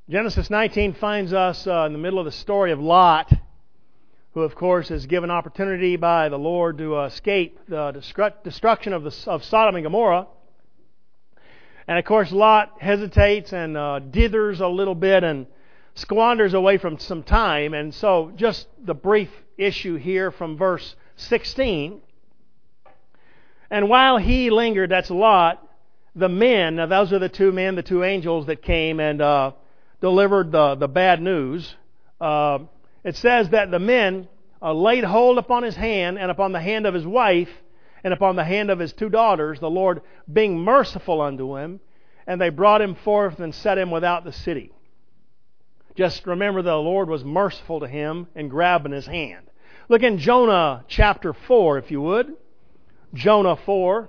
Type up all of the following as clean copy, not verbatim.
Genesis 19 finds us in the middle of the story of Lot, who, of course, is given opportunity by the Lord to escape the destruction of Sodom and Gomorrah. And, of course, Lot hesitates and dithers a little bit and squanders away from some time. And so just the brief issue here from verse 16. And while he lingered, that's Lot, the men, now those are the two men, the two angels that came and delivered the bad news. It says that the men laid hold upon his hand and upon the hand of his wife and upon the hand of his two daughters, the Lord being merciful unto him, and they brought him forth and set him without the city. Just remember the Lord was merciful to him and grabbing his hand. Look in Jonah chapter 4, if you would. Jonah 4.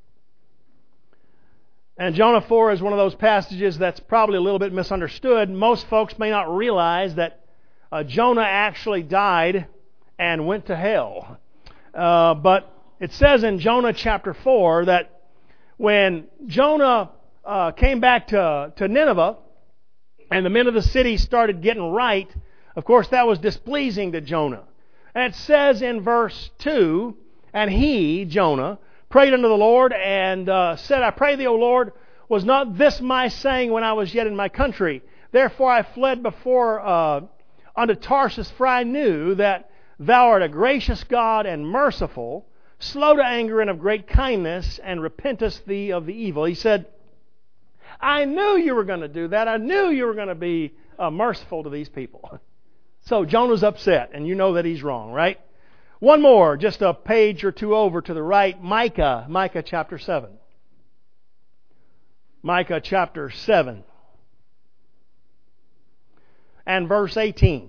And Jonah 4 is one of those passages that's probably a little bit misunderstood. Most folks may not realize that Jonah actually died and went to hell. But it says in Jonah chapter 4 that when Jonah came back to Nineveh and the men of the city started getting right, of course that was displeasing to Jonah. And it says in verse 2, and he, Jonah, prayed unto the Lord and said, I pray thee, O Lord, was not this my saying when I was yet in my country? Therefore I fled before unto Tarshish, for I knew that thou art a gracious God and merciful, slow to anger and of great kindness, and repentest thee of the evil. He said, I knew you were going to do that. I knew you were going to be merciful to these people. So Jonah's upset, and you know that he's wrong, right? One more, just a page or two over to the right, Micah chapter 7. Micah chapter 7 and verse 18.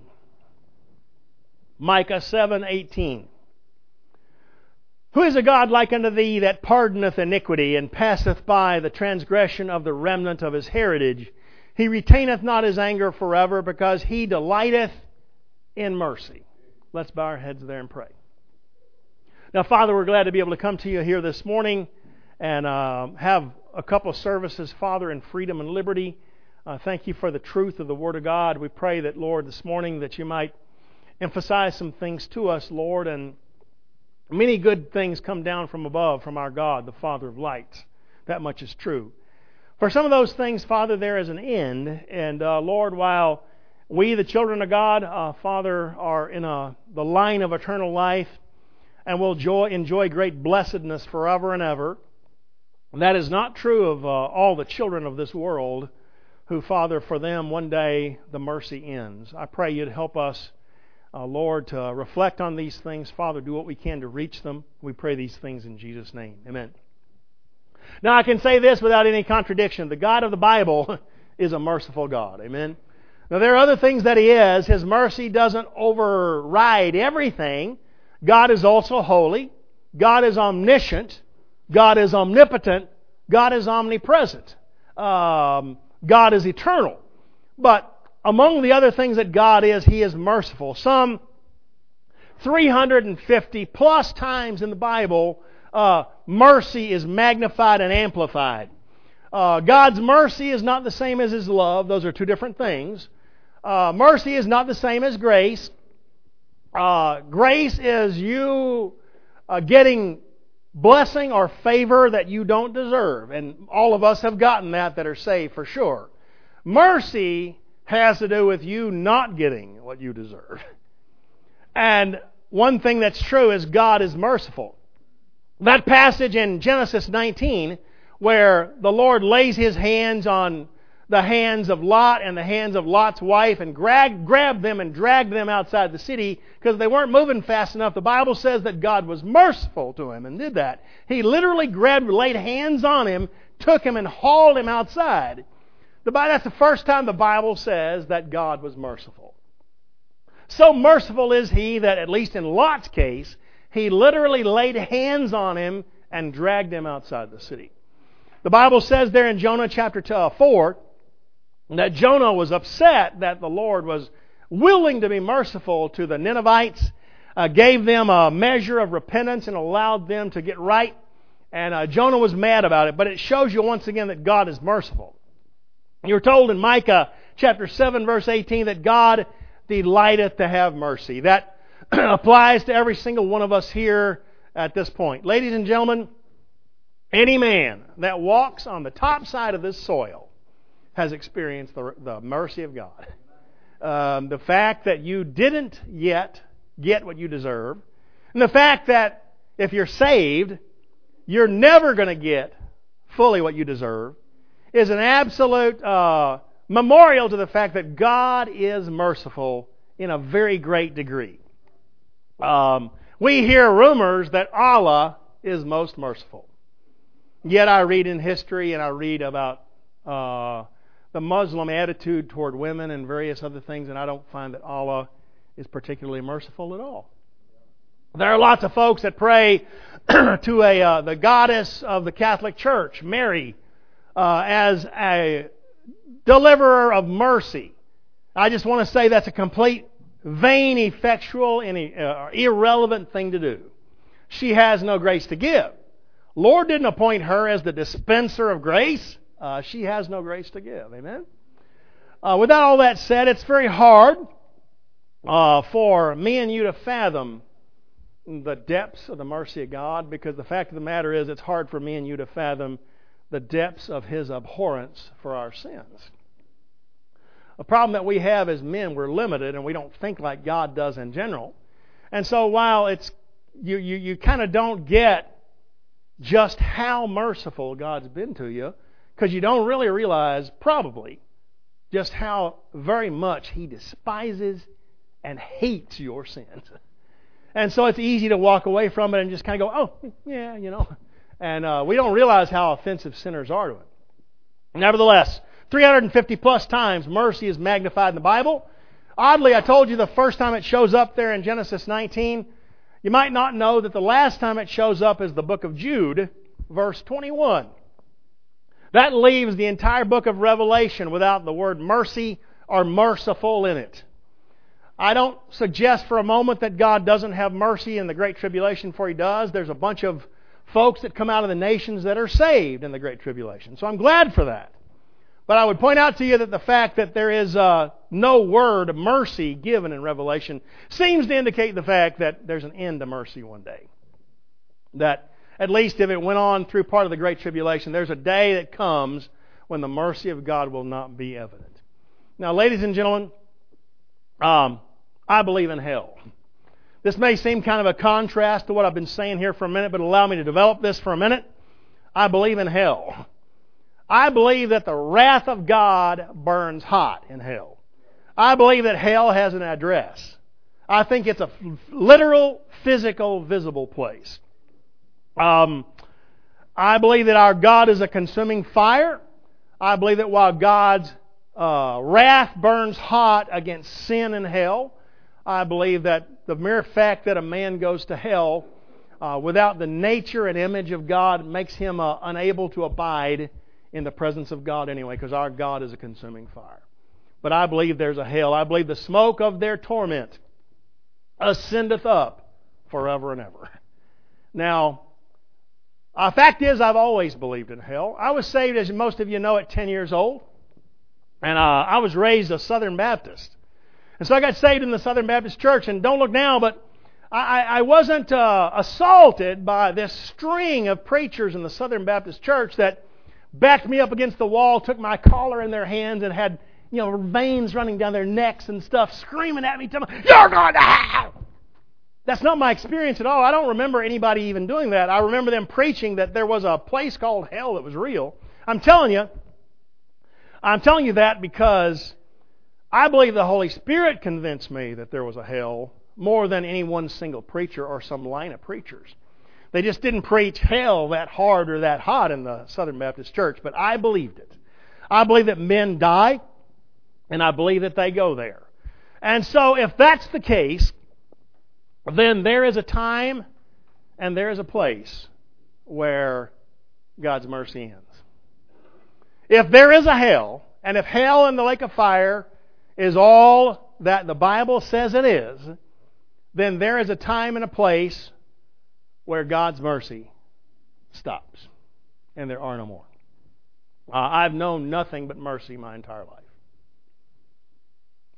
Micah 7:18. Who is a God like unto thee that pardoneth iniquity and passeth by the transgression of the remnant of his heritage? He retaineth not his anger forever, because he delighteth in mercy. Let's bow our heads there and pray. Now, Father, we're glad to be able to come to you here this morning and have a couple of services, Father, in freedom and liberty. Thank you for the truth of the Word of God. We pray that, Lord, this morning that you might emphasize some things to us, Lord, and many good things come down from above from our God, the Father of lights. That much is true. For some of those things, Father, there is an end. And, Lord, while we, the children of God, Father, are in the line of eternal life and will enjoy great blessedness forever and ever, that is not true of all the children of this world who, Father, for them one day the mercy ends. I pray you'd help us, Lord, to reflect on these things. Father, do what we can to reach them. We pray these things in Jesus' name. Amen. Now, I can say this without any contradiction. The God of the Bible is a merciful God. Amen. Now, there are other things that He is. His mercy doesn't override everything. God is also holy. God is omniscient. God is omnipotent. God is omnipresent. God is eternal. But among the other things that God is, He is merciful. Some 350 plus times in the Bible, mercy is magnified and amplified. God's mercy is not the same as His love. Those are two different things. Mercy is not the same as grace. Grace is you getting blessing or favor that you don't deserve. And all of us have gotten that are saved for sure. Mercy has to do with you not getting what you deserve. And one thing that's true is God is merciful. That passage in Genesis 19 where the Lord lays His hands on the hands of Lot and the hands of Lot's wife and grabbed them and dragged them outside the city because they weren't moving fast enough. The Bible says that God was merciful to him and did that. He literally laid hands on him, took him and hauled him outside. That's the first time the Bible says that God was merciful. So merciful is He that, at least in Lot's case, He literally laid hands on him and dragged him outside the city. The Bible says there in Jonah chapter 4 that Jonah was upset that the Lord was willing to be merciful to the Ninevites, gave them a measure of repentance and allowed them to get right. And Jonah was mad about it. But it shows you once again that God is merciful. You're told in Micah chapter 7, verse 18, that God delighteth to have mercy. That applies to every single one of us here at this point. Ladies and gentlemen, any man that walks on the top side of this soil has experienced the mercy of God. The fact that you didn't yet get what you deserve, and the fact that if you're saved, you're never going to get fully what you deserve, is an absolute memorial to the fact that God is merciful in a very great degree. We hear rumors that Allah is most merciful. Yet I read in history and I read about the Muslim attitude toward women and various other things, and I don't find that Allah is particularly merciful at all. There are lots of folks that pray to the goddess of the Catholic Church, Mary, as a deliverer of mercy. I just want to say that's a complete vain, effectual, and irrelevant thing to do. She has no grace to give. Lord didn't appoint her as the dispenser of grace. She has no grace to give. Amen? Without all that said, it's very hard for me and you to fathom the depths of the mercy of God, because the fact of the matter is it's hard for me and you to fathom the depths of His abhorrence for our sins. The problem that we have as men, we're limited and we don't think like God does in general. And so while it's you kind of don't get just how merciful God's been to you, because you don't really realize probably just how very much He despises and hates your sins. And so it's easy to walk away from it and just kind of go, oh, yeah, you know. And we don't realize how offensive sinners are to Him. Nevertheless, 350 plus times mercy is magnified in the Bible. Oddly, I told you the first time it shows up there in Genesis 19. You might not know that the last time it shows up is the book of Jude, verse 21. That leaves the entire book of Revelation without the word mercy or merciful in it. I don't suggest for a moment that God doesn't have mercy in the Great Tribulation, for He does. There's a bunch of folks that come out of the nations that are saved in the Great Tribulation. So I'm glad for that. But I would point out to you that the fact that there is no word mercy given in Revelation seems to indicate the fact that there's an end to mercy one day. That at least if it went on through part of the Great Tribulation, there's a day that comes when the mercy of God will not be evident. Now, ladies and gentlemen, I believe in hell. This may seem kind of a contrast to what I've been saying here for a minute, but allow me to develop this for a minute. I believe in hell. I believe that the wrath of God burns hot in hell. I believe that hell has an address. I think it's a literal, physical, visible place. I believe that our God is a consuming fire. I believe that while God's wrath burns hot against sin and hell, I believe that the mere fact that a man goes to hell without the nature and image of God makes him unable to abide in the presence of God anyway, because our God is a consuming fire. But I believe there's a hell. I believe the smoke of their torment ascendeth up forever and ever. Now, fact is, I've always believed in hell. I was saved, as most of you know, at 10 years old. And I was raised a Southern Baptist. And so I got saved in the Southern Baptist Church. And don't look now, but I wasn't assaulted by this string of preachers in the Southern Baptist Church that backed me up against the wall, took my collar in their hands, and had, veins running down their necks and stuff, screaming at me, telling me, "You're going to hell!" That's not my experience at all. I don't remember anybody even doing that. I remember them preaching that there was a place called hell that was real. I'm telling you that because I believe the Holy Spirit convinced me that there was a hell more than any one single preacher or some line of preachers. They just didn't preach hell that hard or that hot in the Southern Baptist Church, but I believed it. I believe that men die, and I believe that they go there. And so if that's the case, then there is a time and there is a place where God's mercy ends. If there is a hell, and if hell and the lake of fire is all that the Bible says it is, then there is a time and a place where God's mercy stops, and there are no more. I've known nothing but mercy my entire life.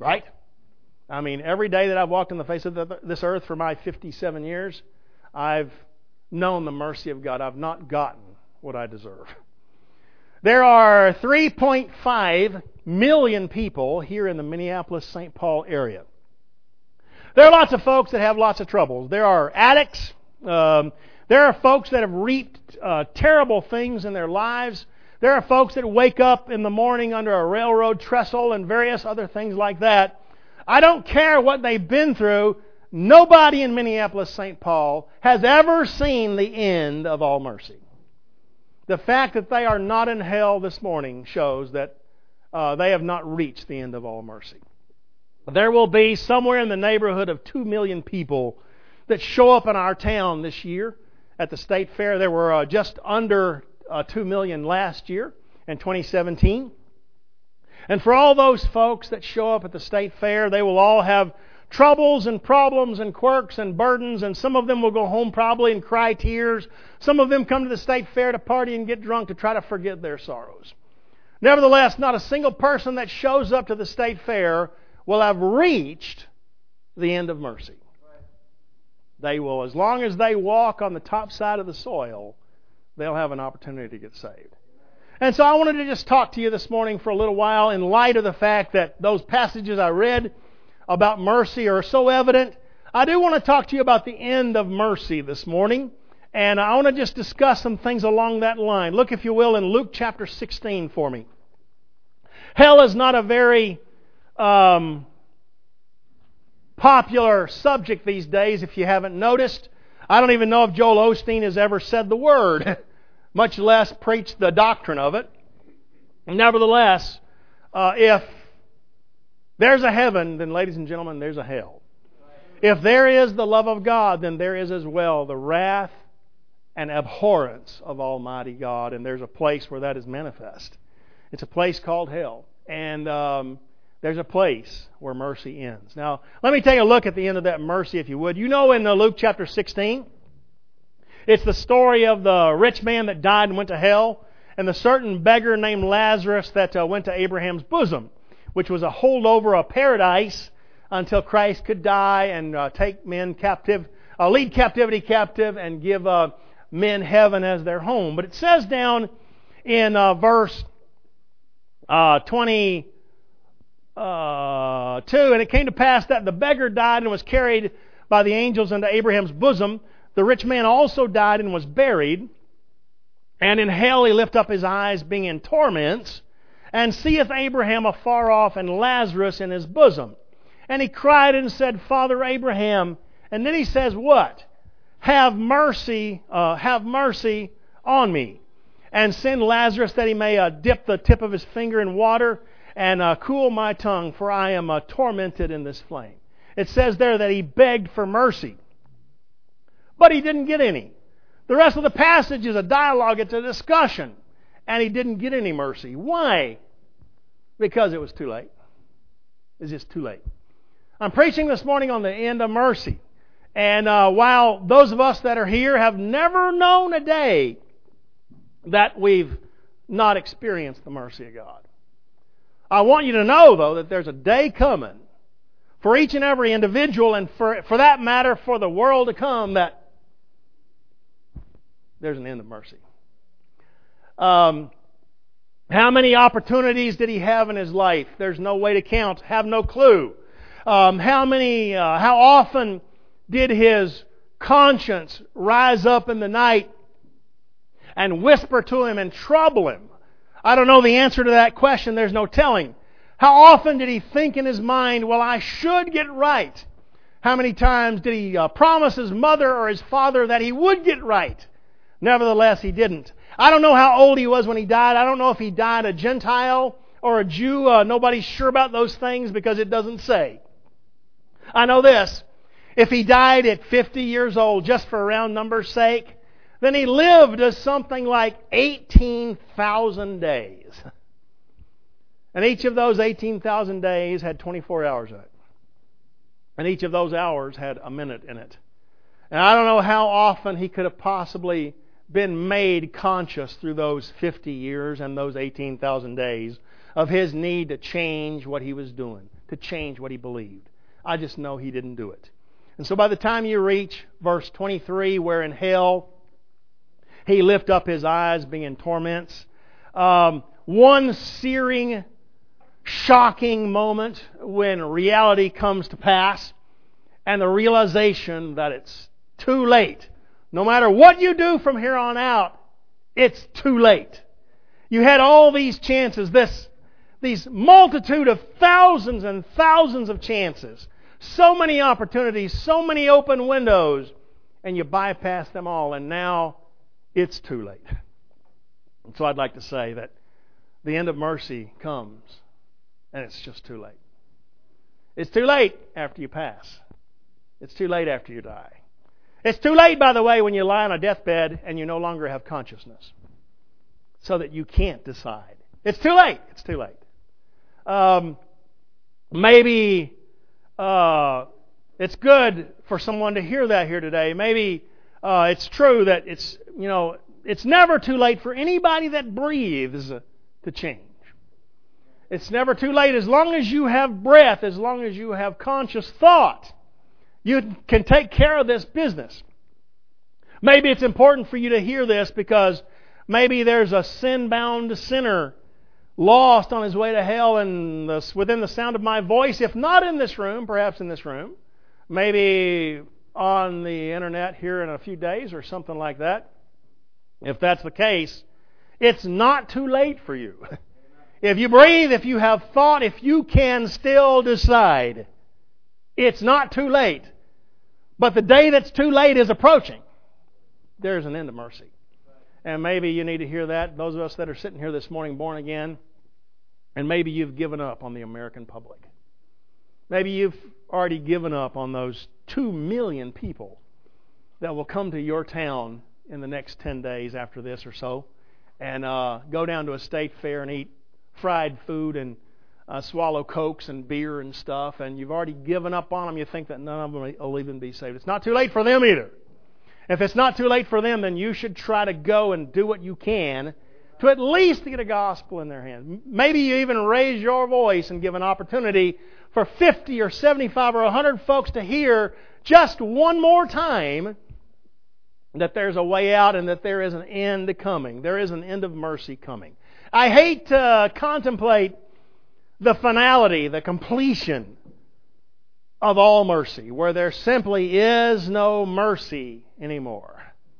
Right? I mean, every day that I've walked on the face of this earth for my 57 years, I've known the mercy of God. I've not gotten what I deserve. There are 3.5 million people here in the Minneapolis-St. Paul area. There are lots of folks that have lots of troubles. There are addicts. There are folks that have reaped terrible things in their lives. There are folks that wake up in the morning under a railroad trestle and various other things like that. I don't care what they've been through. Nobody in Minneapolis-St. Paul has ever seen the end of all mercy. The fact that they are not in hell this morning shows that they have not reached the end of all mercy. There will be somewhere in the neighborhood of 2 million people that show up in our town this year at the State Fair. There were just under 2 million last year in 2017. And for all those folks that show up at the State Fair, they will all have troubles and problems and quirks and burdens, and some of them will go home probably and cry tears. Some of them come to the State Fair to party and get drunk to try to forget their sorrows. Nevertheless, not a single person that shows up to the State Fair will have reached the end of mercy. They will, as long as they walk on the top side of the soil, they'll have an opportunity to get saved. And so I wanted to just talk to you this morning for a little while in light of the fact that those passages I read about mercy are so evident. I do want to talk to you about the end of mercy this morning. And I want to just discuss some things along that line. Look, if you will, in Luke chapter 16 for me. Hell is not a very popular subject these days, if you haven't noticed. I don't even know if Joel Osteen has ever said the word, much less preached the doctrine of it. Nevertheless, if there's a heaven, then, ladies and gentlemen, there's a hell. If there is the love of God, then there is as well the wrath and abhorrence of Almighty God, and there's a place where that is manifest. It's a place called hell, and there's a place where mercy ends. Now, let me take a look at the end of that mercy, if you would. You know, in Luke chapter 16, it's the story of the rich man that died and went to hell, and the certain beggar named Lazarus that went to Abraham's bosom, which was a holdover of paradise until Christ could die and take men captive, lead captivity captive, and give men heaven as their home. But it says down in verse 22, and it came to pass that the beggar died and was carried by the angels into Abraham's bosom. The rich man also died and was buried. And in hell he lift up his eyes, being in torments, and seeth Abraham afar off and Lazarus in his bosom. And he cried and said, Father Abraham. And then he says, what? Have mercy on me, and send Lazarus that he may dip the tip of his finger in water and cool my tongue, for I am tormented in this flame. It says there that he begged for mercy, but he didn't get any. The rest of the passage is a dialogue, it's a discussion, and he didn't get any mercy. Why? Because it was too late. It's just too late. I'm preaching this morning on the end of mercy. And while those of us that are here have never known a day that we've not experienced the mercy of God, I want you to know, though, that there's a day coming for each and every individual, and for that matter, for the world to come, that there's an end of mercy. How many opportunities did he have in his life? There's no way to count. Have no clue. How often did his conscience rise up in the night and whisper to him and trouble him? I don't know the answer to that question. There's no telling. How often did he think in his mind, well, I should get right? How many times did he promise his mother or his father that he would get right? Nevertheless, he didn't. I don't know how old he was when he died. I don't know if he died a Gentile or a Jew. Nobody's sure about those things because it doesn't say. I know this. If he died at 50 years old, just for round number's sake, then he lived as something like 18,000 days. And each of those 18,000 days had 24 hours in it. And each of those hours had a minute in it. And I don't know how often he could have possibly been made conscious through those 50 years and those 18,000 days of his need to change what he was doing, to change what he believed. I just know he didn't do it. And so by the time you reach verse 23, where in hell he lift up his eyes being in torments, one searing, shocking moment when reality comes to pass and the realization that it's too late. No matter what you do from here on out, it's too late. You had all these chances, these multitude of thousands and thousands of chances, so many opportunities, so many open windows, and you bypass them all, and now it's too late. And so I'd like to say that the end of mercy comes, and it's just too late. It's too late after you pass. It's too late after you die. It's too late, by the way, when you lie on a deathbed and you no longer have consciousness, so that you can't decide. It's too late. It's too late. Maybe it's good for someone to hear that here today. Maybe it's true that it's never too late for anybody that breathes to change. It's never too late as long as you have breath, as long as you have conscious thought. You can take care of this business. Maybe it's important for you to hear this because maybe there's a sin-bound sinner lost on his way to hell and within the sound of my voice, if not in this room, perhaps in this room, maybe on the internet here in a few days or something like that. If that's the case, it's not too late for you. If you breathe, if you have thought, if you can still decide, it's not too late. But the day that's too late is approaching. There's an end of mercy. And maybe you need to hear that, those of us that are sitting here this morning born again, and maybe you've given up on the American public. Maybe you've already given up on those 2 million people that will come to your town in the next 10 days after this or so and go down to a state fair and eat fried food and swallow Cokes and beer and stuff, and you've already given up on them. You think that none of them will even be saved. It's not too late for them either. If it's not too late for them, then you should try to go and do what you can to at least get a gospel in their hands. Maybe you even raise your voice and give an opportunity for 50 or 75 or 100 folks to hear just one more time that there's a way out and that there is an end coming. There is an end of mercy coming. I hate to contemplate the finality, the completion of all mercy, where there simply is no mercy anymore.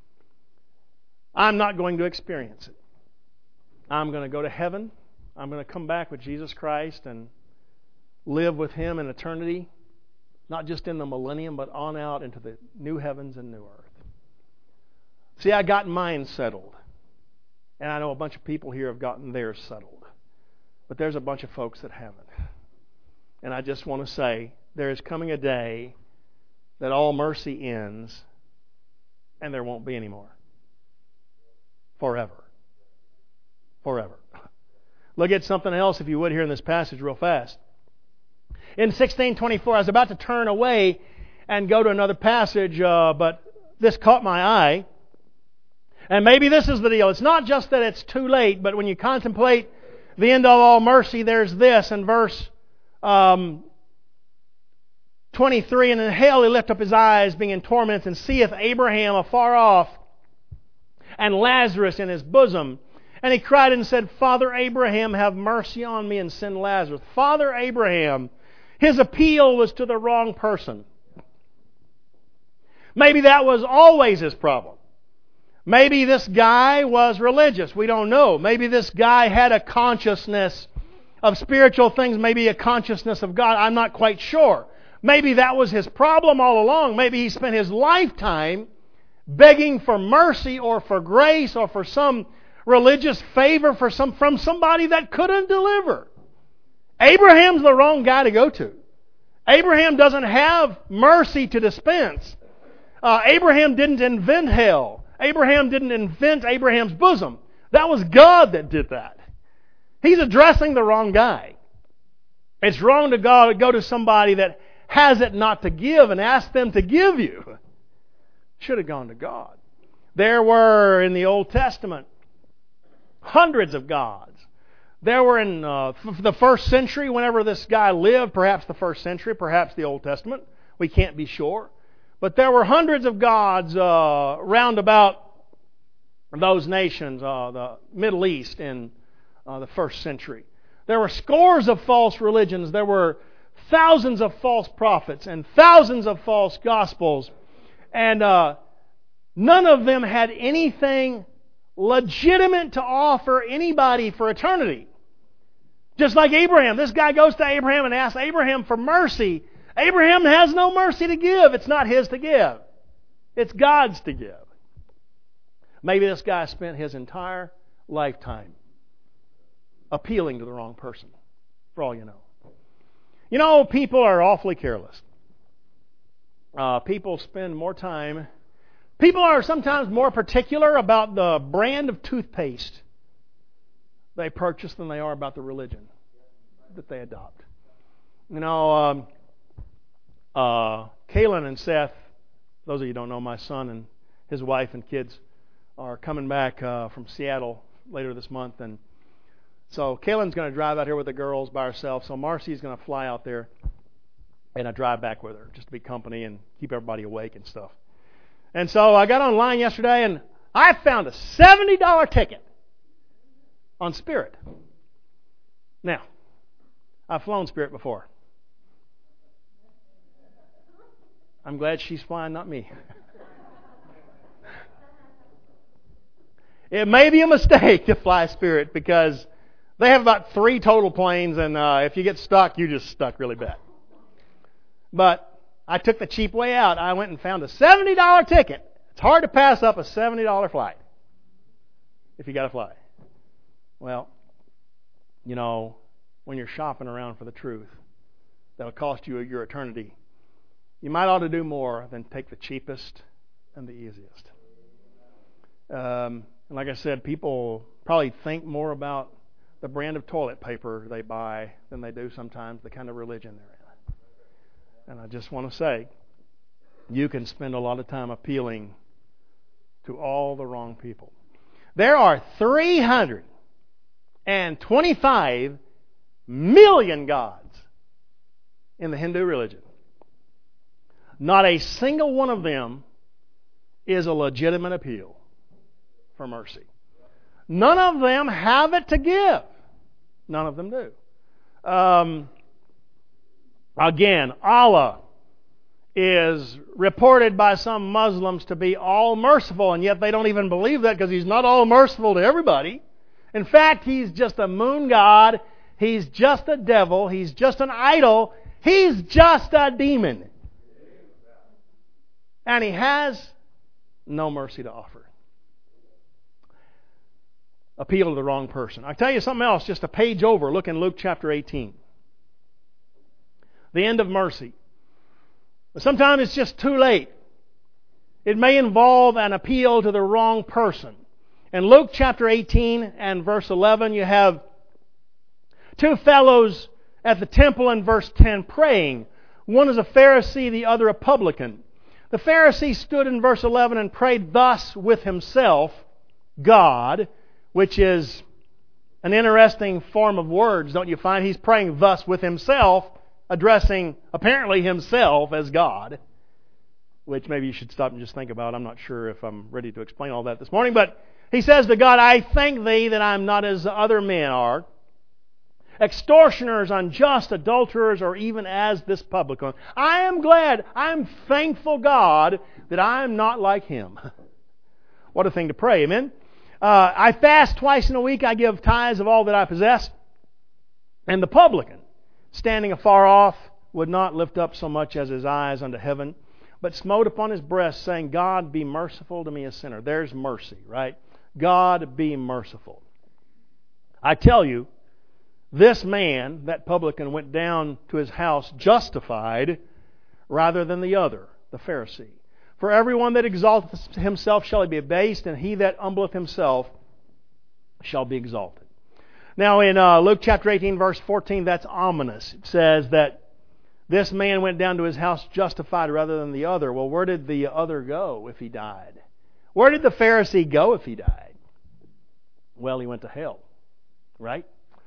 I'm not going to experience it. I'm going to go to heaven. I'm going to come back with Jesus Christ and live with Him in eternity, not just in the millennium, but on out into the new heavens and new earth. See, I got mine settled. And I know a bunch of people here have gotten theirs settled. But there's a bunch of folks that haven't. And I just want to say, there is coming a day that all mercy ends and there won't be any more. Forever. Forever. Look at something else, if you would, here in this passage real fast. In 16:24, I was about to turn away and go to another passage, but this caught my eye. And maybe this is the deal. It's not just that it's too late, but when you contemplate the end of all mercy, there's this in verse 23. And in hell he lift up his eyes, being in torments, and seeth Abraham afar off, and Lazarus in his bosom. And he cried and said, Father Abraham, have mercy on me, and send Lazarus. Father Abraham, his appeal was to the wrong person. Maybe that was always his problem. Maybe this guy was religious. We don't know. Maybe this guy had a consciousness of spiritual things, maybe a consciousness of God. I'm not quite sure. Maybe that was his problem all along. Maybe he spent his lifetime begging for mercy or for grace or for some religious favor from somebody that couldn't deliver. Abraham's the wrong guy to go to. Abraham doesn't have mercy to dispense. Abraham didn't invent hell. Abraham didn't invent Abraham's bosom. That was God that did that. He's addressing the wrong guy. It's wrong to go to somebody that has it not to give and ask them to give you. Should have gone to God. There were, in the Old Testament, hundreds of gods There were in the first century, whenever this guy lived, perhaps the first century, perhaps the Old Testament, we can't be sure. But there were hundreds of gods round about those nations, the Middle East in the first century. There were scores of false religions. There were thousands of false prophets and thousands of false gospels. And none of them had anything legitimate to offer anybody for eternity. Just like Abraham. This guy goes to Abraham and asks Abraham for mercy. Abraham has no mercy to give. It's not his to give. It's God's to give. Maybe this guy spent his entire lifetime appealing to the wrong person, for all you know. You know, people are awfully careless. People spend more time. People are sometimes more particular about the brand of toothpaste they purchase than they are about the religion that they adopt. You know, Kaylin and Seth, those of you who don't know, my son and his wife and kids are coming back from Seattle later this month, and so Kaylin's going to drive out here with the girls by herself. So Marcy's going to fly out there, and I drive back with her just to be company and keep everybody awake and stuff. And so I got online yesterday, and I found a $70 ticket on Spirit. Now, I've flown Spirit before. I'm glad she's flying, not me. It may be a mistake to fly Spirit because they have about 3 total planes, and if you get stuck, you're just stuck really bad. But I took the cheap way out. I went and found a $70 ticket. It's hard to pass up a $70 flight if you got to fly. Well, you know, when you're shopping around for the truth, that'll cost you your eternity. You might ought to do more than take the cheapest and the easiest. And like I said, people probably think more about the brand of toilet paper they buy than they do sometimes the kind of religion they're in. And I just want to say, you can spend a lot of time appealing to all the wrong people. There are 325 million gods in the Hindu religion. Not a single one of them is a legitimate appeal for mercy. None of them have it to give. None of them do. Again, Allah is reported by some Muslims to be all merciful, and yet they don't even believe that because He's not all merciful to everybody. In fact, He's just a moon god. He's just a devil. He's just an idol. He's just a demon. And He has no mercy to offer. Appeal to the wrong person. I'll tell you something else, just a page over. Look in Luke chapter 18. The end of mercy. Sometimes it's just too late. It may involve an appeal to the wrong person. In Luke chapter 18 and verse 11, you have 2 fellows at the temple in verse 10 praying. One is a Pharisee, the other a publican. The Pharisee stood in verse 11 and prayed thus with himself, God, which is an interesting form of words, don't you find? He's praying thus with himself, addressing apparently himself as God, which maybe you should stop and just think about. I'm not sure if I'm ready to explain all that this morning, but he says to God, I thank Thee that I'm not as other men are, extortioners, unjust, adulterers, or even as this publican. I am glad, I'm thankful, God, that I'm not like him. What a thing to pray, amen? I fast twice in a week. I give tithes of all that I possess. And the publican, standing afar off, would not lift up so much as his eyes unto heaven, but smote upon his breast, saying, God, be merciful to me, a sinner. There's mercy, right? God, be merciful. I tell you, this man, that publican, went down to his house justified rather than the other, the Pharisee. For everyone that exalteth himself shall be abased, and he that humbleth himself shall be exalted. Now in Luke chapter 18, verse 14, that's ominous. It says that this man went down to his house justified rather than the other. Well, where did the other go if he died? Where did the Pharisee go if he died? Well, he went to hell, right?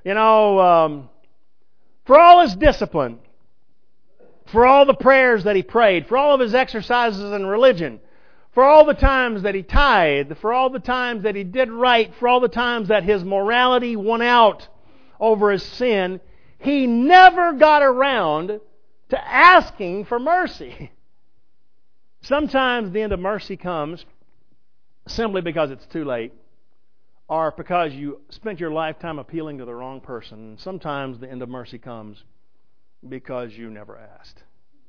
For all his discipline, for all the prayers that he prayed, for all of his exercises in religion, for all the times that he tithed, for all the times that he did right, for all the times that his morality won out over his sin, he never got around to asking for mercy. Sometimes the end of mercy comes simply because it's too late, or because you spent your lifetime appealing to the wrong person. Sometimes the end of mercy comes because you never asked.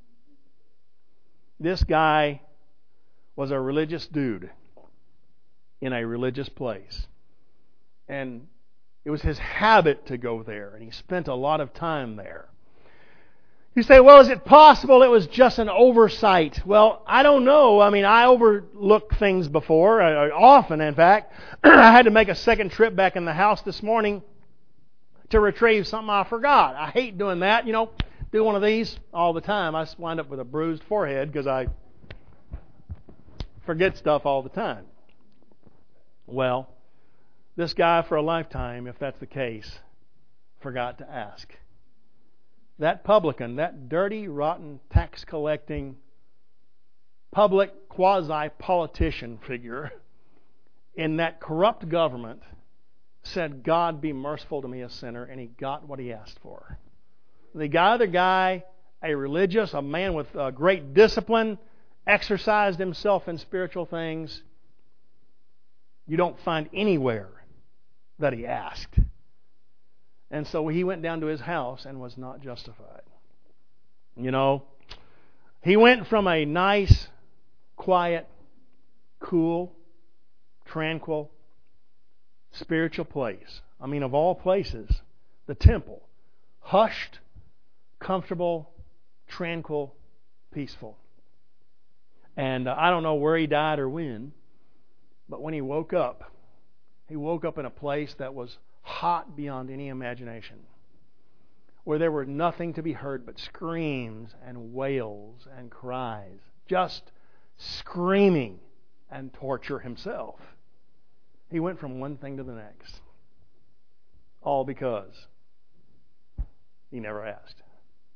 This guy was a religious dude in a religious place. And it was his habit to go there, and he spent a lot of time there. You say, well, is it possible it was just an oversight? Well, I don't know. I mean, I overlook things before, often in fact. I had to make a second trip back in the house this morning to retrieve something I forgot. I hate doing that. Do one of these all the time. I wind up with a bruised forehead because I forget stuff all the time. Well, this guy for a lifetime, if that's the case, forgot to ask. That publican, that dirty, rotten, tax-collecting, public quasi-politician figure in that corrupt government said, God be merciful to me, a sinner, and he got what he asked for. The other guy, a man with great discipline, exercised himself in spiritual things. You don't find anywhere that he asked. And so he went down to his house and was not justified. He went from a nice, quiet, cool, tranquil, spiritual place. I mean, of all places, the temple. Hushed, comfortable, tranquil, peaceful. And I don't know where he died or when, but when he woke up in a place that was hot beyond any imagination, where there were nothing to be heard but screams and wails and cries, just screaming and torture himself. He went from one thing to the next, all because he never asked.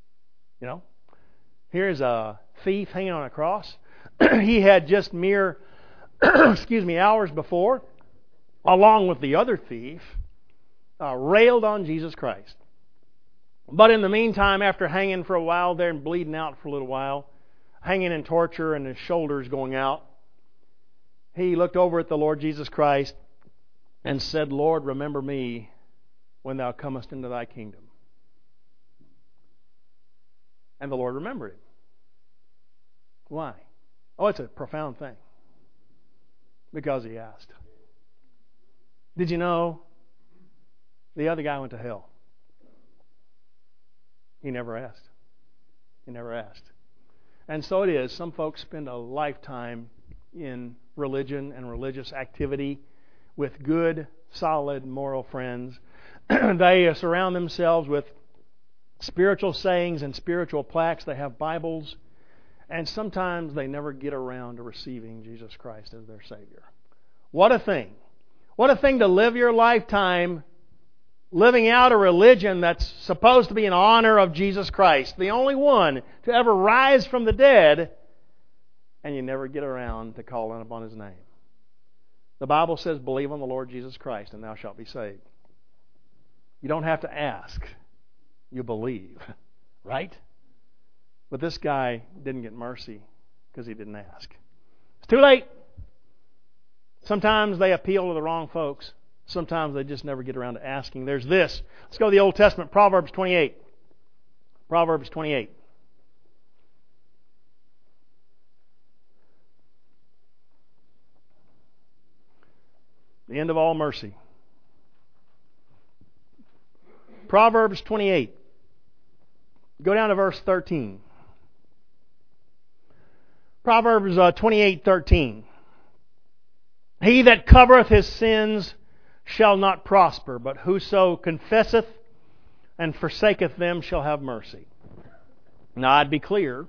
Here's a thief hanging on a cross. He had just mere hours before, along with the other thief, railed on Jesus Christ. But in the meantime, after hanging for a while there and bleeding out for a little while, hanging in torture and his shoulders going out, he looked over at the Lord Jesus Christ and said, Lord, remember me when thou comest into thy kingdom. And the Lord remembered him. Why? Oh, it's a profound thing. Because he asked. Did you know the other guy went to hell? He never asked. He never asked. And so it is. Some folks spend a lifetime in religion and religious activity with good, solid, moral friends. They surround themselves with spiritual sayings and spiritual plaques. They have Bibles. And sometimes they never get around to receiving Jesus Christ as their Savior. What a thing. What a thing to live your lifetime living out a religion that's supposed to be in honor of Jesus Christ, the only one to ever rise from the dead, and you never get around to calling upon His name. The Bible says, believe on the Lord Jesus Christ and thou shalt be saved. You don't have to ask. You believe. Right? But this guy didn't get mercy because he didn't ask. It's too late. Sometimes they appeal to the wrong folks. Sometimes they just never get around to asking. There's this. Let's go to the Old Testament, Proverbs 28. Proverbs 28. The end of all mercy. Proverbs 28. Go down to verse 13. Proverbs 28:13. He that covereth his sins shall not prosper, but whoso confesseth and forsaketh them shall have mercy. Now, I'd be clear,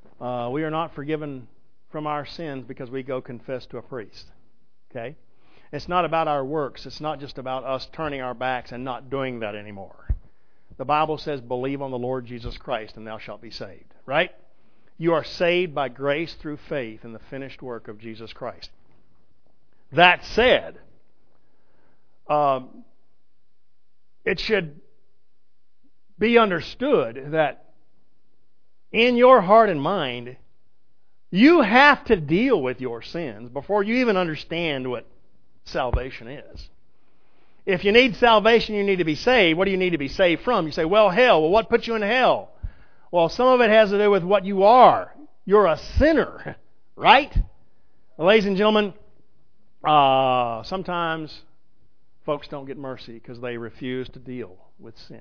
we are not forgiven from our sins because we go confess to a priest. Okay? It's not about our works. It's not just about us turning our backs and not doing that anymore. The Bible says, believe on the Lord Jesus Christ and thou shalt be saved. Right? You are saved by grace through faith in the finished work of Jesus Christ. That said, it should be understood that in your heart and mind, you have to deal with your sins before you even understand what salvation is. If you need salvation, you need to be saved. What do you need to be saved from? You say, well, hell. Well, what puts you in hell? Well, some of it has to do with what you are. You're a sinner, right? Well, ladies and gentlemen, sometimes folks don't get mercy because they refuse to deal with sin.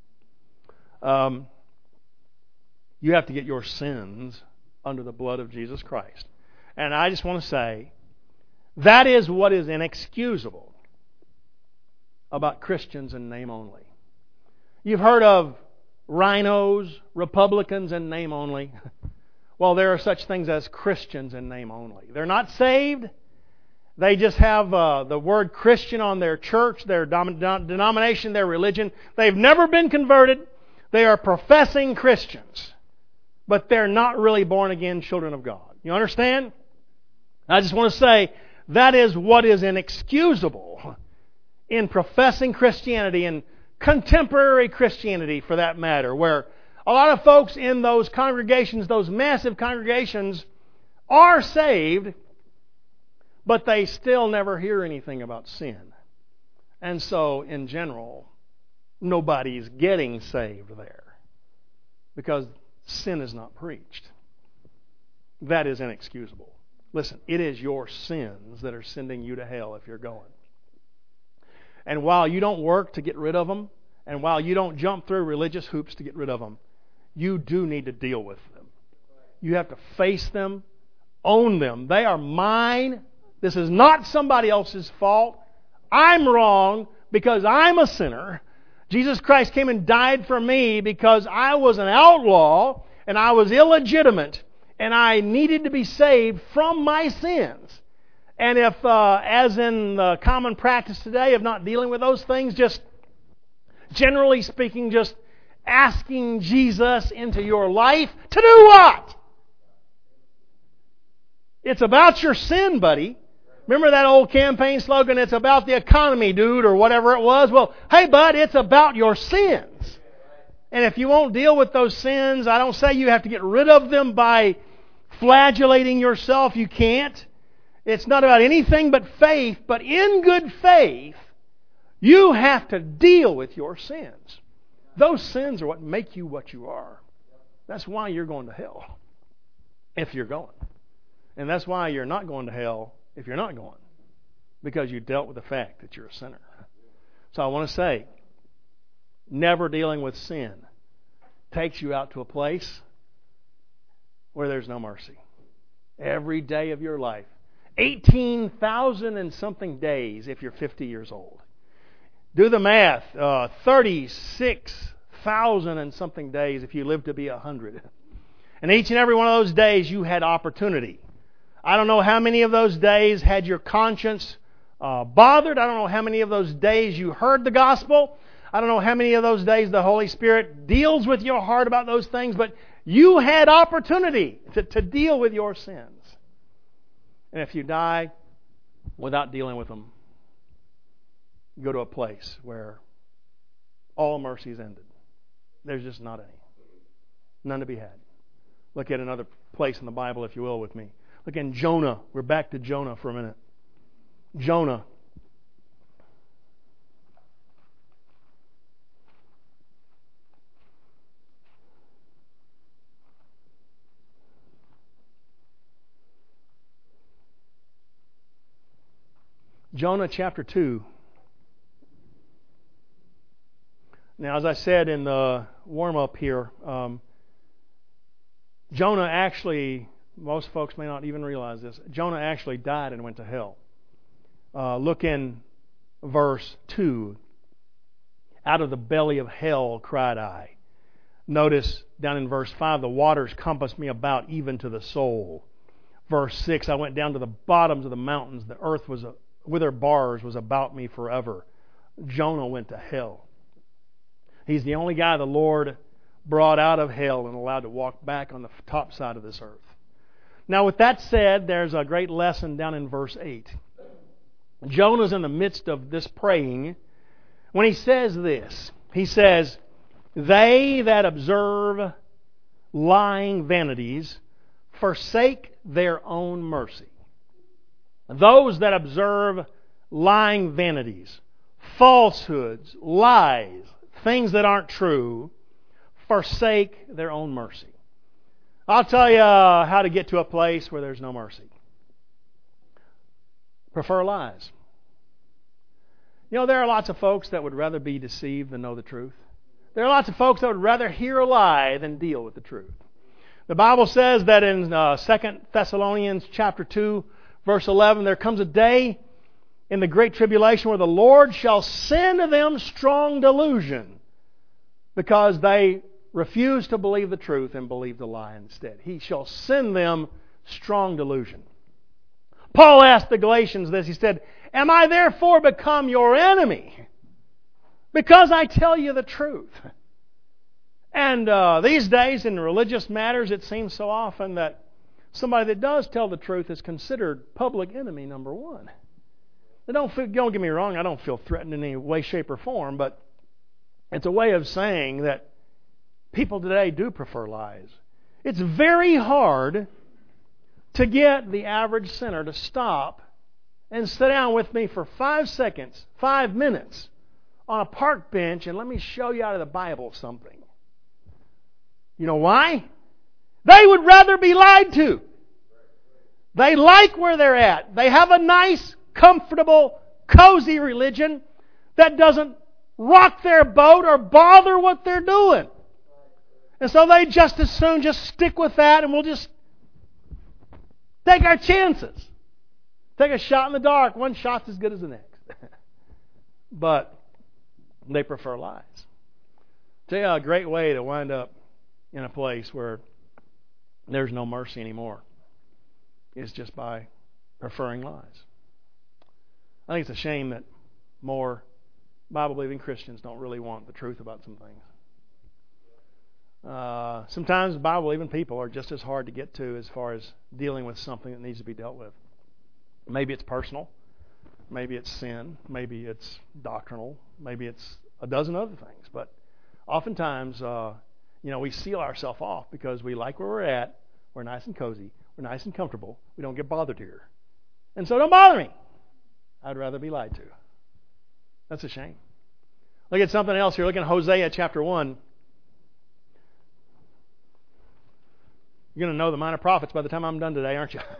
You have to get your sins under the blood of Jesus Christ. And I just want to say, that is what is inexcusable about Christians in name only. You've heard of rhinos, Republicans in name only. Well, there are such things as Christians in name only. They're not saved. They just have the word Christian on their church, their denomination, their religion. They've never been converted. They are professing Christians, but they're not really born-again children of God. You understand? I just want to say, that is what is inexcusable in professing Christianity and contemporary Christianity, for that matter, where a lot of folks in those congregations, those massive congregations, are saved, but they still never hear anything about sin. And so, in general, nobody's getting saved there because sin is not preached. That is inexcusable. Listen, it is your sins that are sending you to hell if you're going. And while you don't work to get rid of them, and while you don't jump through religious hoops to get rid of them, you do need to deal with them. You have to face them, own them. They are mine. This is not somebody else's fault. I'm wrong because I'm a sinner. Jesus Christ came and died for me because I was an outlaw and I was illegitimate and I needed to be saved from my sins. And if, as in the common practice today of not dealing with those things, just generally speaking, just asking Jesus into your life to do what? It's about your sin, buddy. Remember that old campaign slogan, it's about the economy, dude, or whatever it was? Well, hey, bud, it's about your sins. And if you won't deal with those sins, I don't say you have to get rid of them by flagellating yourself. You can't. It's not about anything but faith, but in good faith, you have to deal with your sins. Those sins are what make you what you are. That's why you're going to hell, if you're going. And that's why you're not going to hell if you're not going, because you dealt with the fact that you're a sinner. So I want to say, never dealing with sin takes you out to a place where there's no mercy. Every day of your life. 18,000 and something days if you're 50 years old. Do the math. 36,000 and something days if you live to be 100. And each and every one of those days you had opportunity. I don't know how many of those days had your conscience bothered. I don't know how many of those days you heard the gospel. I don't know how many of those days the Holy Spirit deals with your heart about those things, but you had opportunity to deal with your sins. And if you die without dealing with them, you go to a place where all mercy is ended. There's just not any. None to be had. Look at another place in the Bible, if you will, with me. Look in Jonah. We're back to Jonah for a minute. Jonah. Jonah chapter 2. Now, as I said in the warm-up here, Jonah actually, most folks may not even realize this, Jonah actually died and went to hell. Look in verse 2. Out of the belly of hell cried I. Notice down in verse 5, the waters compassed me about even to the soul. Verse 6, I went down to the bottoms of the mountains. The earth was with her bars was about me forever. Jonah went to hell. He's the only guy the Lord brought out of hell and allowed to walk back on the top side of this earth. Now, with that said, there's a great lesson down in verse 8. Jonah's in the midst of this praying when he says this. He says, "They that observe lying vanities forsake their own mercy." Those that observe lying vanities, falsehoods, lies, things that aren't true, forsake their own mercy. I'll tell you how to get to a place where there's no mercy. Prefer lies. You know, there are lots of folks that would rather be deceived than know the truth. There are lots of folks that would rather hear a lie than deal with the truth. The Bible says that in 2 Thessalonians chapter 2, verse 11, there comes a day in the great tribulation where the Lord shall send to them strong delusion because they refuse to believe the truth and believe the lie instead. He shall send them strong delusion. Paul asked the Galatians this. He said, "Am I therefore become your enemy because I tell you the truth?" And these days in religious matters, it seems so often that somebody that does tell the truth is considered public enemy number one. Don't get me wrong, I don't feel threatened in any way, shape, or form, but it's a way of saying that people today do prefer lies. It's very hard to get the average sinner to stop and sit down with me for 5 seconds, 5 minutes on a park bench and let me show you out of the Bible something. You know why? They would rather be lied to. They like where they're at. They have a nice, comfortable, cozy religion that doesn't rock their boat or bother what they're doing. And so they just as soon just stick with that and we'll just take our chances. Take a shot in the dark. One shot's as good as the next. But they prefer lies. Tell you a great way to wind up in a place where there's no mercy anymore is just by preferring lies. I think it's a shame that more Bible-believing Christians don't really want the truth about some things. Sometimes Bible-believing people are just as hard to get to as far as dealing with something that needs to be dealt with. Maybe it's personal. Maybe it's sin. Maybe it's doctrinal. Maybe it's a dozen other things. But oftentimes, we seal ourselves off because we like where we're at. We're nice and cozy. We're nice and comfortable. We don't get bothered here. And so don't bother me. I'd rather be lied to. That's a shame. Look at something else here. Look at Hosea chapter 1. You're going to know the minor prophets by the time I'm done today, aren't you?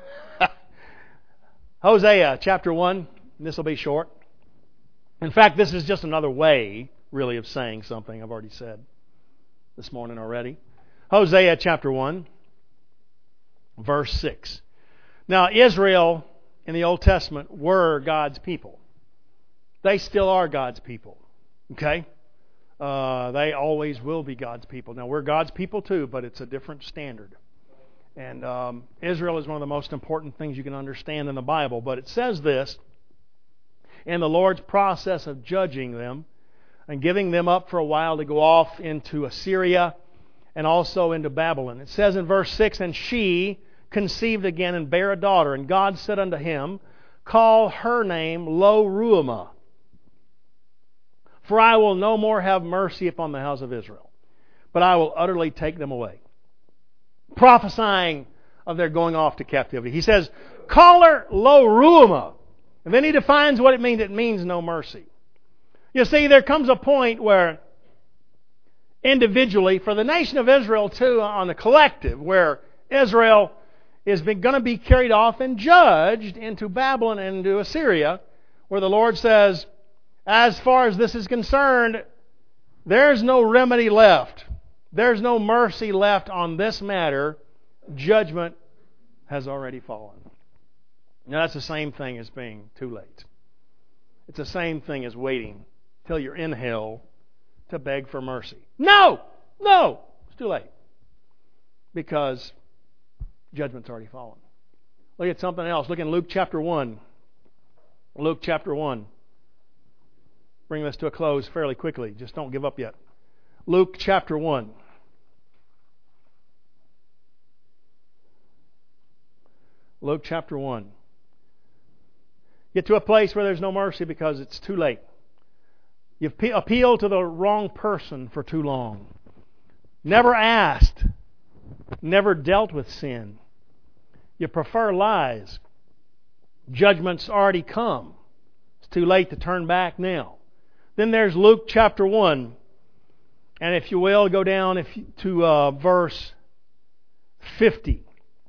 Hosea chapter 1. This will be short. In fact, this is just another way, really, of saying something I've already said this morning already. Hosea chapter 1, verse 6. Now, Israel in the Old Testament were God's people. They still are God's people. Okay? They always will be God's people. Now, we're God's people too, but it's a different standard. And Israel is one of the most important things you can understand in the Bible. But it says this, in the Lord's process of judging them and giving them up for a while to go off into Assyria and also into Babylon. It says in verse 6, "And she conceived again and bare a daughter. And God said unto him, Call her name Lo-Ruhamah. For I will no more have mercy upon the house of Israel, but I will utterly take them away." Prophesying of their going off to captivity. He says, call her Lo-Ruhamah. And then he defines what it means. It means no mercy. You see, there comes a point where individually, for the nation of Israel too, on the collective, where Israel is going to be carried off and judged into Babylon and into Assyria, where the Lord says, as far as this is concerned, there's no remedy left. There's no mercy left on this matter. Judgment has already fallen. Now that's the same thing as being too late. It's the same thing as waiting till you're in hell to beg for mercy. No! It's too late. Because judgment's already fallen. Look at something else. Look in Luke chapter 1. Luke chapter 1. Bring this to a close fairly quickly. Just don't give up yet. Luke chapter 1. Luke chapter 1. Get to a place where there's no mercy because it's too late. You've appealed to the wrong person for too long. Never asked. Never dealt with sin. You prefer lies. Judgment's already come. It's too late to turn back now. Then there's Luke chapter 1. And if you will, go down to verse 50.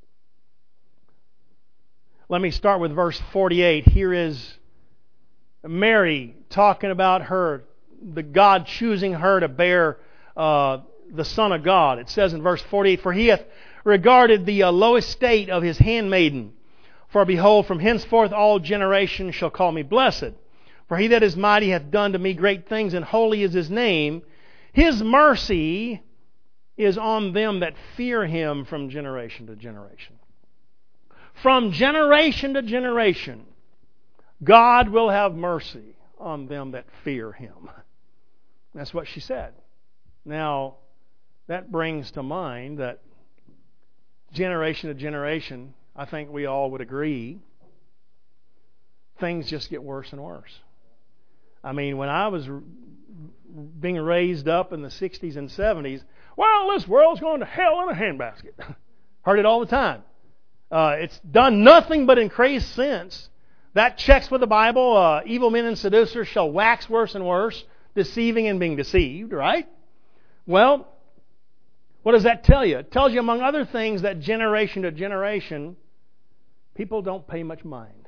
Let me start with verse 48. Here is Mary talking about the God choosing her to bear the Son of God. It says in verse 48, "For he hath regarded the low estate of his handmaiden. For behold, from henceforth all generations shall call me blessed. For he that is mighty hath done to me great things, and holy is his name. His mercy is on them that fear him from generation to generation." From generation to generation, God will have mercy on them that fear him. That's what she said. Now, that brings to mind that generation to generation, I think we all would agree, things just get worse and worse. I mean, when I was being raised up in the 60s and 70s, well, this world's going to hell in a handbasket. Heard it all the time. It's done nothing but increase since. That checks with the Bible. Evil men and seducers shall wax worse and worse, deceiving and being deceived, right? Well, what does that tell you? It tells you, among other things, that generation to generation, people don't pay much mind.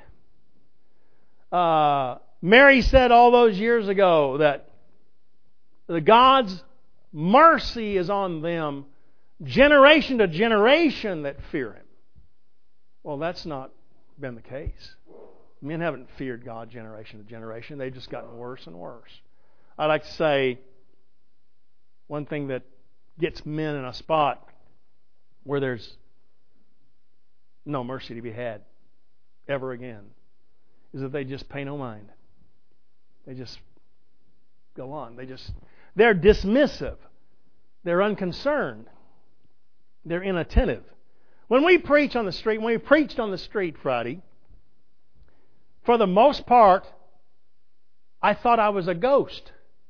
Mary said all those years ago that the God's mercy is on them, generation to generation that fear Him. Well, that's not been the case. Men haven't feared God generation to generation. They've just gotten worse and worse. I like to say one thing that gets men in a spot where there's no mercy to be had ever again is that they just pay no mind. They just go on. They're dismissive. They're unconcerned. They're inattentive. When we preached on the street Friday, for the most part, I thought I was a ghost.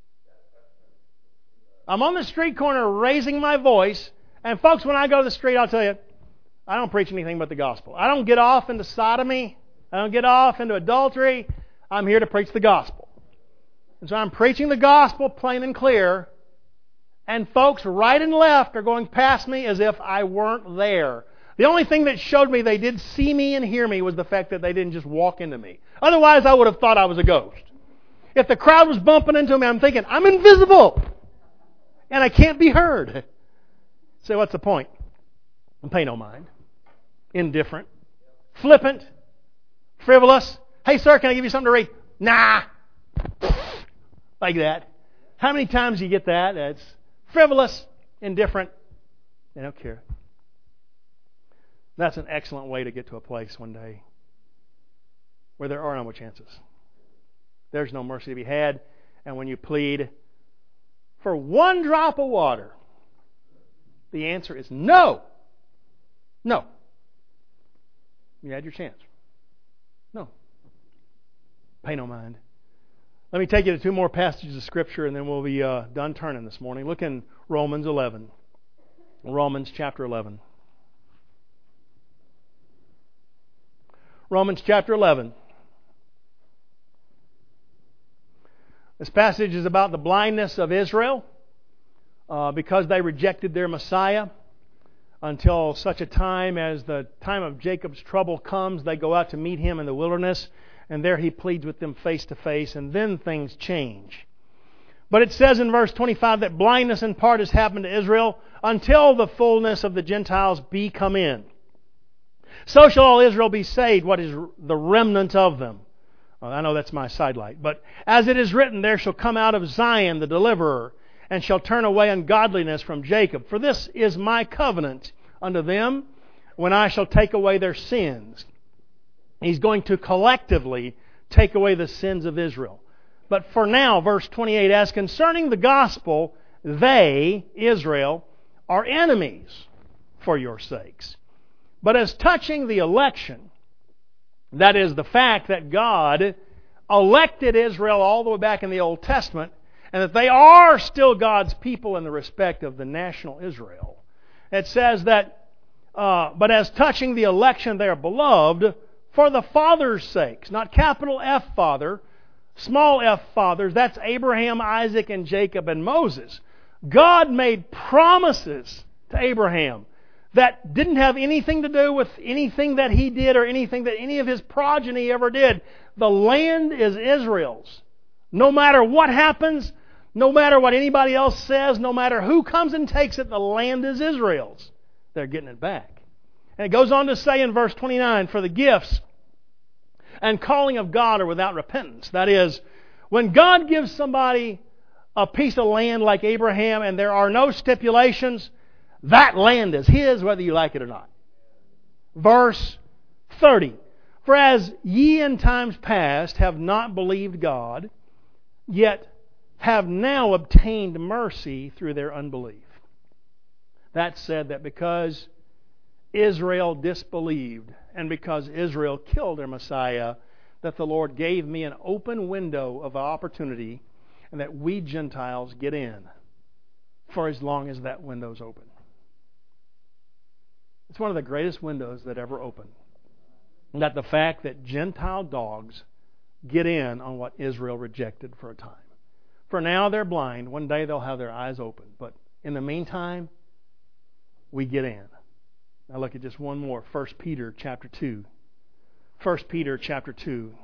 I'm on the street corner raising my voice, and folks, when I go to the street, I'll tell you, I don't preach anything but the gospel. I don't get off into sodomy. I don't get off into adultery. I'm here to preach the gospel. And so I'm preaching the gospel plain and clear, and folks right and left are going past me as if I weren't there. The only thing that showed me they did see me and hear me was the fact that they didn't just walk into me. Otherwise, I would have thought I was a ghost. If the crowd was bumping into me, I'm thinking, I'm invisible, and I can't be heard. So what's the point? And pay no mind. Indifferent. Flippant. Frivolous. Hey, sir, can I give you something to read? Nah. Like that. How many times do you get that? It's frivolous, indifferent. They don't care. That's an excellent way to get to a place one day where there are no more chances. There's no mercy to be had. And when you plead for one drop of water, the answer is no. No. You had your chance. No. Pay no mind. Let me take you to two more passages of Scripture and then we'll be done turning this morning. Look in Romans 11. Romans chapter 11. Romans chapter 11. This passage is about the blindness of Israel because they rejected their Messiah. Until such a time as the time of Jacob's trouble comes, they go out to meet him in the wilderness, and there he pleads with them face to face, and then things change. But it says in verse 25 that blindness in part has happened to Israel until the fullness of the Gentiles be come in. So shall all Israel be saved, what is the remnant of them. Well, I know that's my sidelight. But as it is written, there shall come out of Zion the deliverer, and shall turn away ungodliness from Jacob. For this is my covenant unto them, when I shall take away their sins. He's going to collectively take away the sins of Israel. But for now, verse 28, as concerning the gospel, they, Israel, are enemies for your sakes. But as touching the election, that is the fact that God elected Israel all the way back in the Old Testament, and that they are still God's people in the respect of the national Israel. It says that, but as touching the election, they are beloved for the Father's sakes. Not capital F Father, small f fathers. That's Abraham, Isaac, and Jacob, and Moses. God made promises to Abraham that didn't have anything to do with anything that he did or anything that any of his progeny ever did. The land is Israel's. No matter what happens, no matter what anybody else says, no matter who comes and takes it, the land is Israel's. They're getting it back. And it goes on to say in verse 29, for the gifts and calling of God are without repentance. That is, when God gives somebody a piece of land like Abraham and there are no stipulations, that land is his whether you like it or not. Verse 30. For as ye in times past have not believed God, yet have now obtained mercy through their unbelief. That said, that because Israel disbelieved and because Israel killed their Messiah, that the Lord gave me an open window of opportunity and that we Gentiles get in for as long as that window's open. It's one of the greatest windows that ever opened. That the fact that Gentile dogs get in on what Israel rejected for a time. For now they're blind. One day they'll have their eyes open. But in the meantime, we get in. Now look at just one more. 1 Peter chapter 2. 1 Peter chapter 2.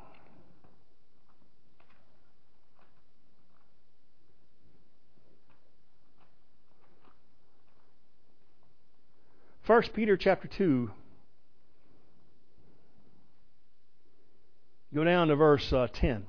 First Peter chapter 2. Go down to verse 10.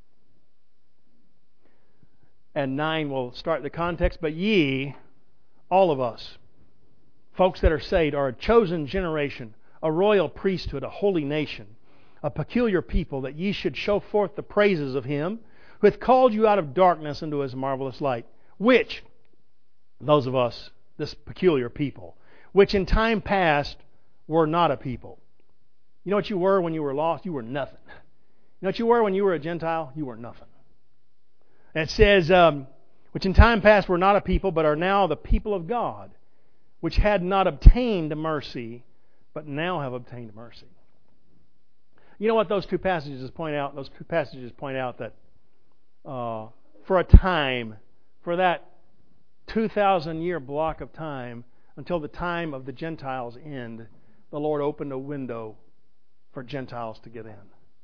And 9 will start the context. But ye, all of us, folks that are saved, are a chosen generation, a royal priesthood, a holy nation, a peculiar people, that ye should show forth the praises of Him who hath called you out of darkness into His marvelous light. Which, those of us, this peculiar people, which in time past were not a people. You know what you were when you were lost? You were nothing. You know what you were when you were a Gentile? You were nothing. And it says, which in time past were not a people, but are now the people of God, which had not obtained mercy, but now have obtained mercy. You know what those two passages point out? Those two passages point out that for a time, for that 2,000-year block of time, until the time of the Gentiles' end, the Lord opened a window for Gentiles to get in.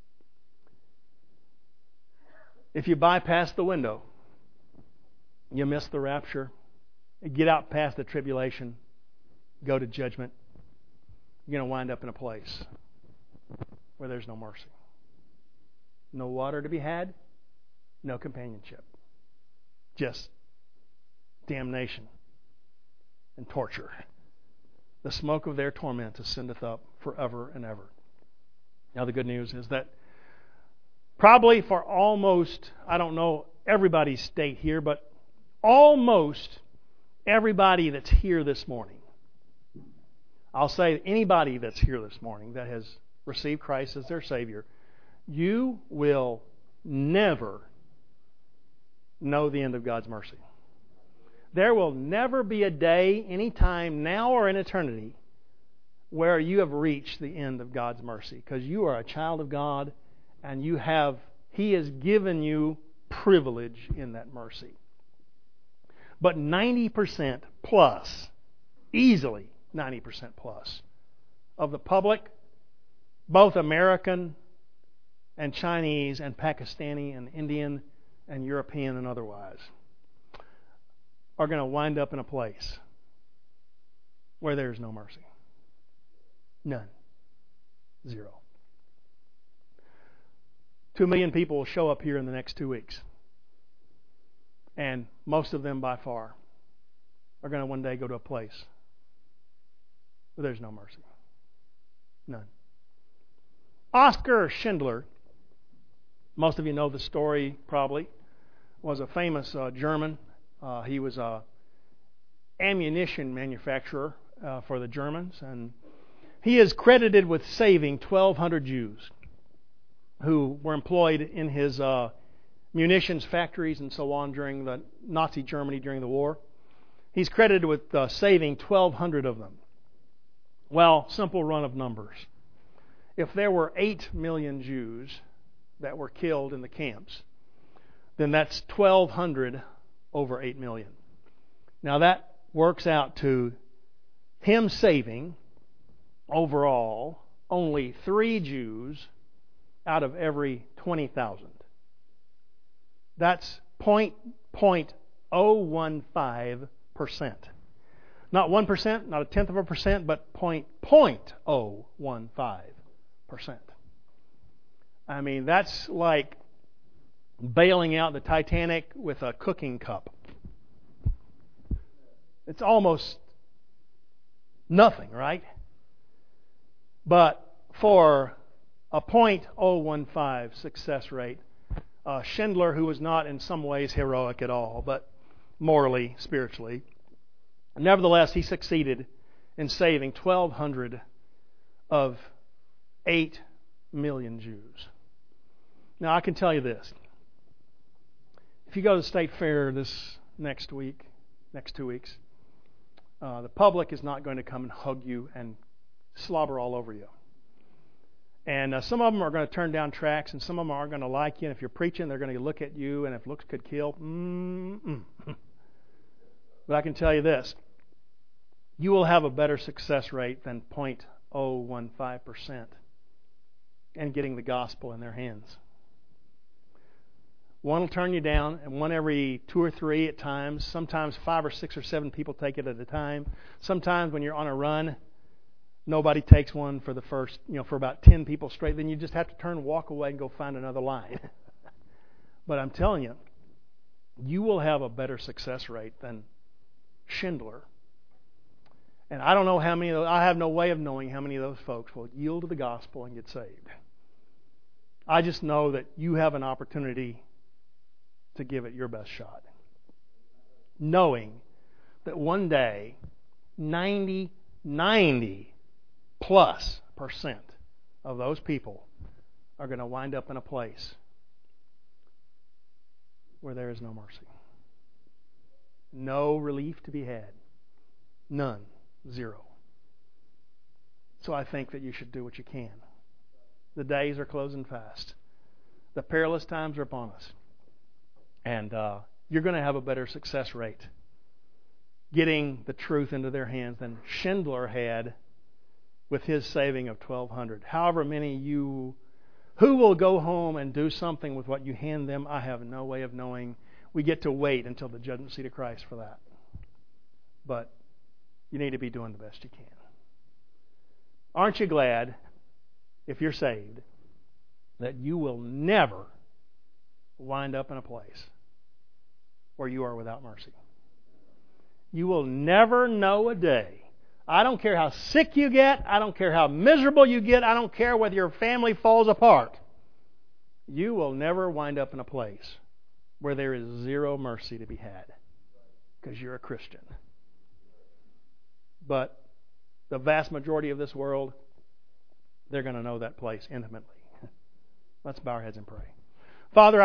If you bypass the window, you miss the rapture, you get out past the tribulation, go to judgment, you're going to wind up in a place where there's no mercy. No water to be had, no companionship. Just damnation and torture. The smoke of their torment ascendeth up forever and ever. Now the good news is that probably for almost, I don't know everybody's state here, but almost everybody that's here this morning, I'll say anybody that's here this morning that has received Christ as their Savior, you will never know the end of God's mercy. There will never be a day, any time, now or in eternity, where you have reached the end of God's mercy, because you are a child of God and He has given you privilege in that mercy. But 90% plus, easily 90% plus, of the public, both American and Chinese and Pakistani and Indian and European and otherwise, are going to wind up in a place where there's no mercy. None. Zero. 2 million people will show up here in the next 2 weeks. And most of them by far are going to one day go to a place where there's no mercy. None. Oskar Schindler Most of you know the story probably. Was a famous German. He was a ammunition manufacturer for the Germans, and he is credited with saving 1,200 Jews who were employed in his munitions factories and so on during the Nazi Germany during the war. He's credited with saving 1,200 of them. Well, simple run of numbers. If there were 8 million Jews that were killed in the camps, then that's 1,200 over 8 million. Now that works out to him saving overall only 3 Jews out of every 20,000. That's 0.015%. Not 1%, not a tenth of a percent, but 0.015%. I mean, that's like bailing out the Titanic with a cooking cup. It's almost nothing, right? But for a 0.015 success rate, Schindler, who was not in some ways heroic at all, but morally, spiritually, nevertheless, he succeeded in saving 1,200 of 8 million Jews. Now, I can tell you this. If you go to the State Fair this next 2 weeks, the public is not going to come and hug you and slobber all over you. And some of them are going to turn down tracts, and some of them are going to like you. And if you're preaching, they're going to look at you, and if looks could kill, But I can tell you this. You will have a better success rate than 0.015% in getting the gospel in their hands. One will turn you down, and one every 2 or 3 at times. Sometimes 5 or 6 or 7 people take it at a time. Sometimes when you're on a run, nobody takes one for the first, for about 10 people straight. Then you just have to turn and walk away and go find another line. But I'm telling you, you will have a better success rate than Schindler. And I don't know how many of those, I have no way of knowing how many of those folks will yield to the gospel and get saved. I just know that you have an opportunity to give it your best shot. Knowing that one day, 90+ % of those people are going to wind up in a place where there is no mercy. No relief to be had. None. Zero. So I think that you should do what you can. The days are closing fast. The perilous times are upon us. And you're going to have a better success rate getting the truth into their hands than Schindler had with his saving of 1,200. However many who will go home and do something with what you hand them, I have no way of knowing. We get to wait until the judgment seat of Christ for that. But you need to be doing the best you can. Aren't you glad, if you're saved, that you will never wind up in a place where you are without mercy? You will never know a day. I don't care how sick you get. I don't care how miserable you get. I don't care whether your family falls apart. You will never wind up in a place where there is zero mercy to be had because you're a Christian. But the vast majority of this world, they're going to know that place intimately. Let's bow our heads and pray. Father,